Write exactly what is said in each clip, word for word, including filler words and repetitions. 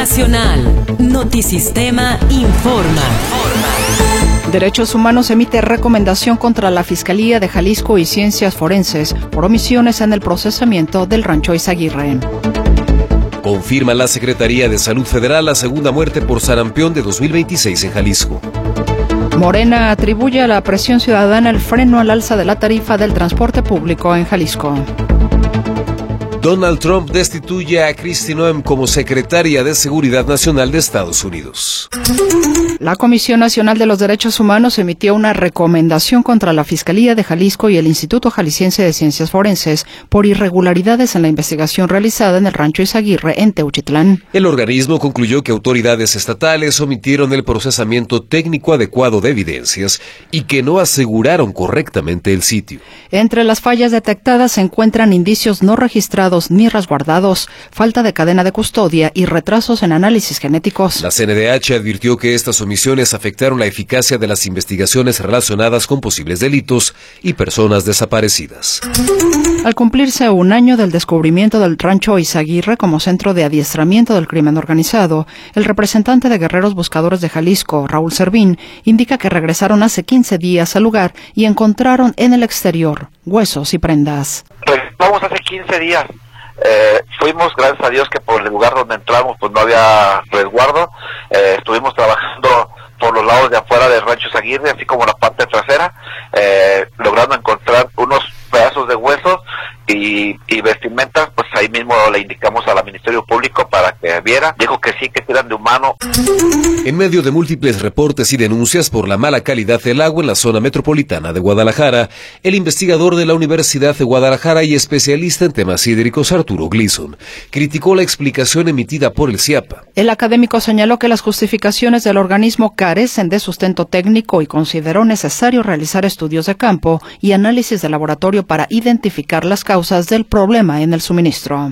Nacional. Notisistema informa. Derechos Humanos emite recomendación contra la Fiscalía de Jalisco y Ciencias Forenses por omisiones en el procesamiento del Rancho Izaguirre. Confirma la Secretaría de Salud Federal la segunda muerte por sarampión de dos mil veintiséis en Jalisco. Morena atribuye a la presión ciudadana el freno al alza de la tarifa del transporte público en Jalisco. Donald Trump destituye a Kristi Noem como secretaria de Seguridad Nacional de Estados Unidos. La Comisión Nacional de los Derechos Humanos emitió una recomendación contra la Fiscalía de Jalisco y el Instituto Jalisciense de Ciencias Forenses por irregularidades en la investigación realizada en el Rancho Izaguirre en Teuchitlán. El organismo concluyó que autoridades estatales omitieron el procesamiento técnico adecuado de evidencias y que no aseguraron correctamente el sitio. Entre las fallas detectadas se encuentran indicios no registrados ni resguardados, falta de cadena de custodia y retrasos en análisis genéticos. La C N D H advirtió que estas omisiones afectaron la eficacia de las investigaciones relacionadas con posibles delitos y personas desaparecidas. Al cumplirse un año del descubrimiento del Rancho Izaguirre como centro de adiestramiento del crimen organizado, el representante de Guerreros Buscadores de Jalisco, Raúl Servín, indica que regresaron hace quince días al lugar y encontraron en el exterior huesos y prendas. Regresamos hace quince días. Eh, fuimos, gracias a Dios, que por el lugar donde entramos pues no había resguardo. Eh, estuvimos trabajando por los lados de afuera del Rancho Izaguirre, así como la parte trasera, eh, logrando encontrar unos pedazos de huesos y, y vestimentas. Pues ahí mismo le indicamos al Ministerio Público para que viera. Dijo que sí, que tiran de humano. En medio de múltiples reportes y denuncias por la mala calidad del agua en la zona metropolitana de Guadalajara, el investigador de la Universidad de Guadalajara y especialista en temas hídricos, Arturo Gleason, criticó la explicación emitida por el CIAPA. El académico señaló que las justificaciones del organismo carecen de sustento técnico y consideró necesario realizar estudios de campo y análisis de laboratorio para identificar las causas del problema en el suministro.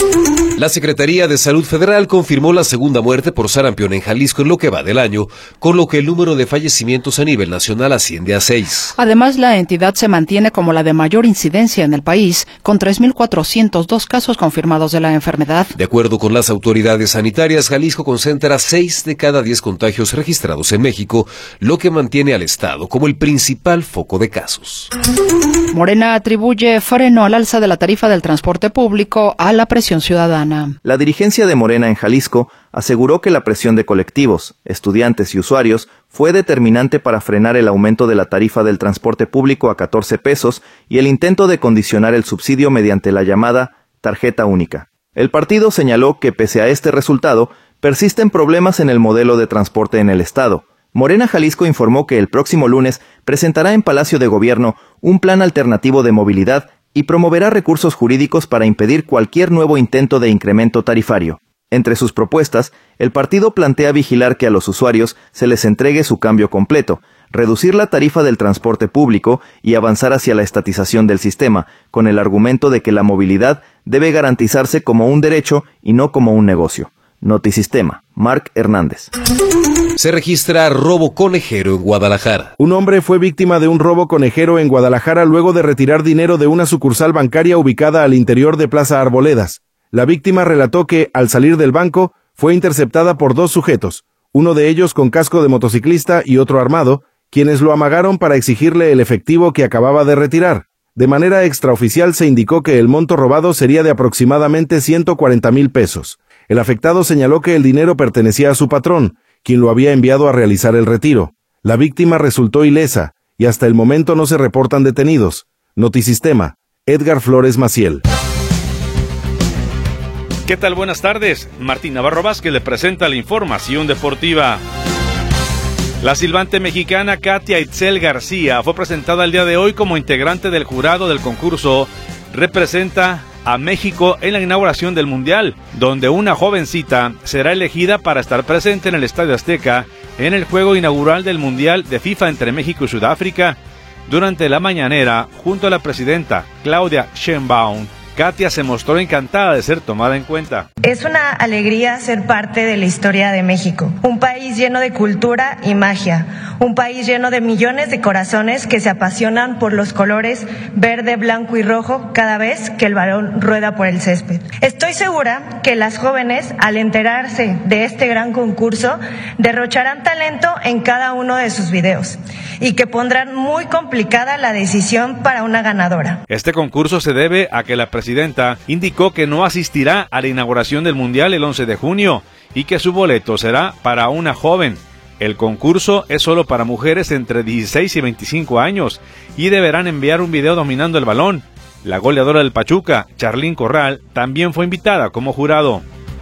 La Secretaría de Salud Federal confirmó la segunda muerte por sarampión en Jalisco en lo que va del año, con lo que el número de fallecimientos a nivel nacional asciende a seis. Además, la entidad se mantiene como la de mayor incidencia en el país, con tres mil cuatrocientos dos casos confirmados de la enfermedad. De acuerdo con las autoridades sanitarias, Jalisco concentra seis de cada diez contagios registrados en México, lo que mantiene al Estado como el principal foco de casos. Morena atribuye freno al alza de la tarifa del transporte público a la presión ciudadana. La dirigencia de Morena en Jalisco aseguró que la presión de colectivos, estudiantes y usuarios fue determinante para frenar el aumento de la tarifa del transporte público a catorce pesos y el intento de condicionar el subsidio mediante la llamada tarjeta única. El partido señaló que pese a este resultado, persisten problemas en el modelo de transporte en el estado. Morena Jalisco informó que el próximo lunes presentará en Palacio de Gobierno un plan alternativo de movilidad y promoverá recursos jurídicos para impedir cualquier nuevo intento de incremento tarifario. Entre sus propuestas, el partido plantea vigilar que a los usuarios se les entregue su cambio completo, reducir la tarifa del transporte público y avanzar hacia la estatización del sistema, con el argumento de que la movilidad debe garantizarse como un derecho y no como un negocio. Notisistema, Marc Hernández. Se registra robo conejero en Guadalajara. Un hombre fue víctima de un robo conejero en Guadalajara luego de retirar dinero de una sucursal bancaria ubicada al interior de Plaza Arboledas. La víctima relató que, al salir del banco, fue interceptada por dos sujetos, uno de ellos con casco de motociclista y otro armado, quienes lo amagaron para exigirle el efectivo que acababa de retirar. De manera extraoficial se indicó que el monto robado sería de aproximadamente ciento cuarenta mil pesos. El afectado señaló que el dinero pertenecía a su patrón, quien lo había enviado a realizar el retiro. La víctima resultó ilesa y hasta el momento no se reportan detenidos. Notisistema, Edgar Flores Maciel. ¿Qué tal? Buenas tardes. Martín Navarro Vázquez le presenta la información deportiva. La silbante mexicana Katia Itzel García fue presentada el día de hoy como integrante del jurado del concurso Representa a México en la inauguración del Mundial, donde una jovencita será elegida para estar presente en el Estadio Azteca en el juego inaugural del Mundial de FIFA entre México y Sudáfrica. Durante la mañanera, junto a la presidenta Claudia Sheinbaum, Katia se mostró encantada de ser tomada en cuenta. Es una alegría ser parte de la historia de México, un país lleno de cultura y magia, un país lleno de millones de corazones que se apasionan por los colores verde, blanco y rojo cada vez que el balón rueda por el césped. Estoy segura que las jóvenes, al enterarse de este gran concurso, derrocharán talento en cada uno de sus videos y que pondrán muy complicada la decisión para una ganadora. Este concurso se debe a que la presidenta indicó que no asistirá a la inauguración del Mundial el once de junio y que su boleto será para una joven. El concurso es solo para mujeres entre dieciséis y veinticinco años y deberán enviar un video dominando el balón. La goleadora del Pachuca, Charlín Corral, también fue invitada como jurado.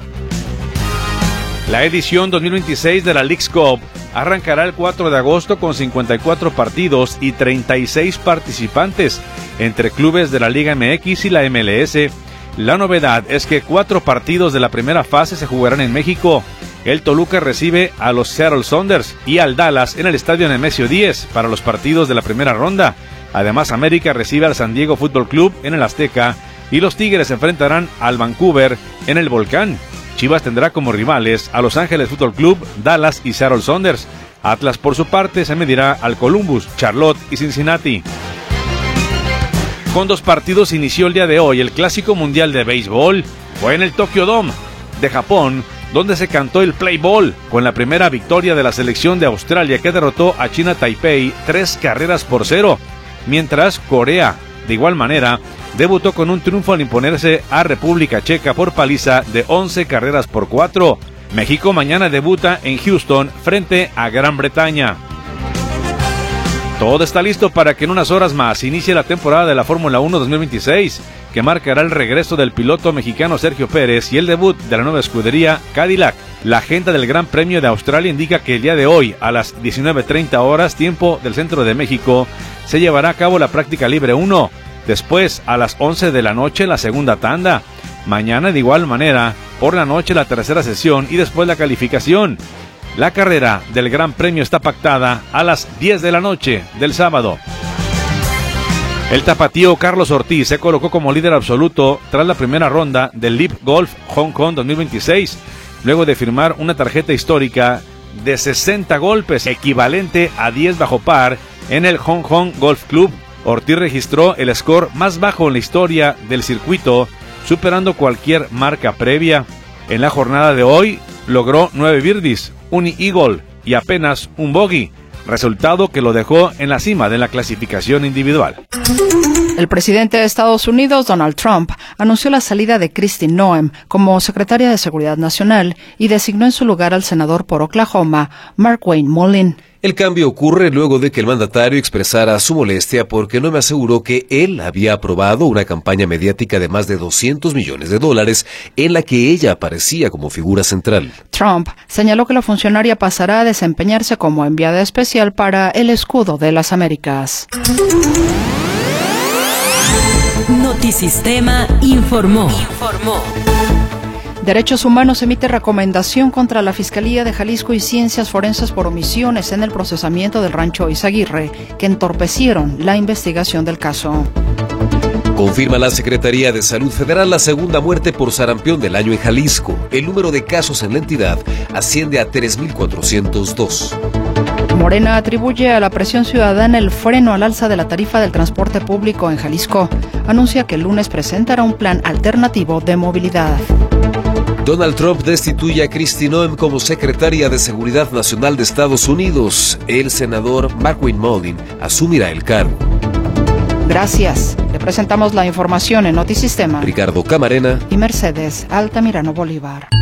La edición dos mil veintiséis de la Leagues Cup arrancará el cuatro de agosto con cincuenta y cuatro partidos y treinta y seis participantes entre clubes de la Liga M X y la M L S. La novedad es que cuatro partidos de la primera fase se jugarán en México. El Toluca recibe a los Seattle Sounders y al Dallas en el estadio Nemesio diez para los partidos de la primera ronda. Además, América recibe al San Diego Fútbol Club en el Azteca y los Tigres se enfrentarán al Vancouver en el Volcán. Chivas tendrá como rivales a Los Ángeles Fútbol Club, Dallas y Seattle Sounders. Atlas, por su parte, se medirá al Columbus, Charlotte y Cincinnati. Con dos partidos inició el día de hoy el Clásico Mundial de Béisbol. Fue en el Tokyo Dome de Japón, donde se cantó el play ball, con la primera victoria de la selección de Australia que derrotó a China Taipei tres carreras por cero, mientras Corea, de igual manera, debutó con un triunfo al imponerse a República Checa por paliza de once carreras por cuatro. México mañana debuta en Houston frente a Gran Bretaña. Todo está listo para que en unas horas más inicie la temporada de la Fórmula uno dos mil veintiséis, que marcará el regreso del piloto mexicano Sergio Pérez y el debut de la nueva escudería Cadillac. La agenda del Gran Premio de Australia indica que el día de hoy, a las diecinueve treinta horas, tiempo del centro de México, se llevará a cabo la práctica libre uno. Después, a las once de la noche, la segunda tanda. Mañana, de igual manera, por la noche, la tercera sesión y después la calificación. La carrera del Gran Premio está pactada a las diez de la noche del sábado. El tapatío Carlos Ortiz se colocó como líder absoluto tras la primera ronda del L I V Golf Hong Kong dos mil veintiséis, luego de firmar una tarjeta histórica de sesenta golpes, equivalente a diez bajo par, en el Hong Kong Golf Club. Ortiz registró el score más bajo en la historia del circuito, superando cualquier marca previa. En la jornada de hoy logró nueve birdies, un eagle y apenas un bogey, resultado que lo dejó en la cima de la clasificación individual. El presidente de Estados Unidos, Donald Trump, anunció la salida de Kristi Noem como secretaria de Seguridad Nacional y designó en su lugar al senador por Oklahoma, Markwayne Mullin. El cambio ocurre luego de que el mandatario expresara su molestia porque Noem aseguró que él había aprobado una campaña mediática de más de doscientos millones de dólares en la que ella aparecía como figura central. Trump señaló que la funcionaria pasará a desempeñarse como enviada especial para el Escudo de las Américas. Notisistema informó. Informó. Derechos Humanos emite recomendación contra la Fiscalía de Jalisco y Ciencias Forenses por omisiones en el procesamiento del rancho Izaguirre, que entorpecieron la investigación del caso. Confirma la Secretaría de Salud Federal la segunda muerte por sarampión del año en Jalisco. El número de casos en la entidad asciende a tres mil cuatrocientos dos. Morena atribuye a la presión ciudadana el freno al alza de la tarifa del transporte público en Jalisco. Anuncia que el lunes presentará un plan alternativo de movilidad. Donald Trump destituye a Kristi Noem como secretaria de Seguridad Nacional de Estados Unidos. El senador Markwayne Mullin asumirá el cargo. Gracias. Le presentamos la información en Notisistema. Ricardo Camarena y Mercedes Altamirano Bolívar.